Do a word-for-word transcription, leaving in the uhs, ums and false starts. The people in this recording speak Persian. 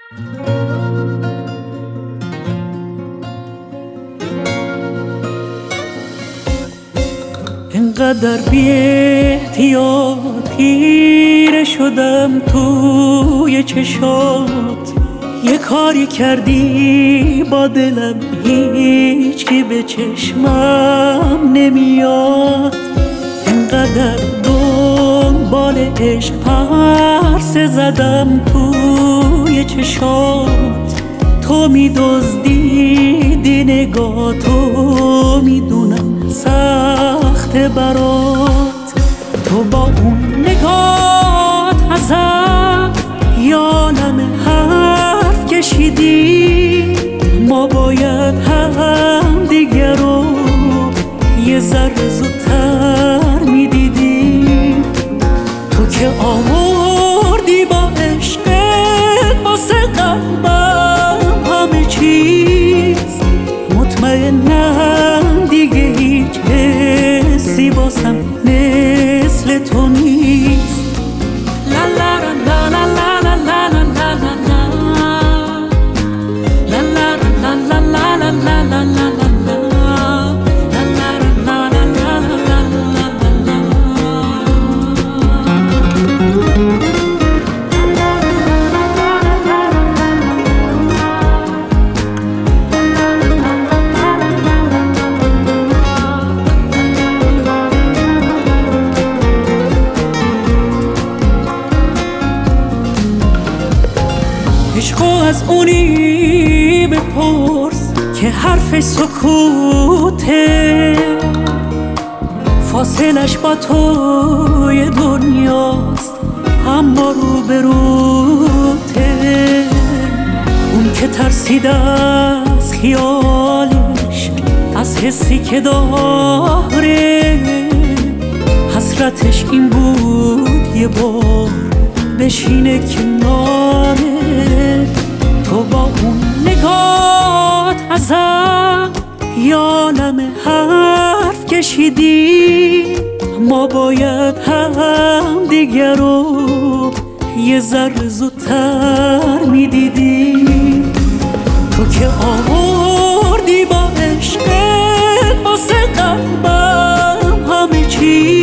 اینقدر بی احتیاط خیره شدم توی چشات، یه کاری کردی با دلم هیچی به چشمم نمیاد. اینقدر دنبال عشق پرسه زدم توی چشات، تو می‌دزدیدی نگاه، تو میدونم سخت برات. تو با اون نگات ازم یالم حرف کشیدی، ما باید هم دیگر رو یه ذره زودتر میدیدیم. تو که آوردی با عشقت واسه قلبم همه چیز، مطمئنم دیگه هیچ حسی واسم مثل تو نیست. لا لا لا لا لا لا لا لا لا لا لا لا لا لا لا. عشقو از اونی بپرس که حرف سکوته، فاصلش با توی دنیاست اما رو به روته. اون که ترسید از خیالش، از حسی که داره، حسرتش این بود یه بار بشینه کناره. تو با اون نگات ازم یالم حرف کشیدی، ما باید هم دیگر رو یه ذره زودتر میدیدیم. تو که آوردی با عشقت واسه قلبم همه چی،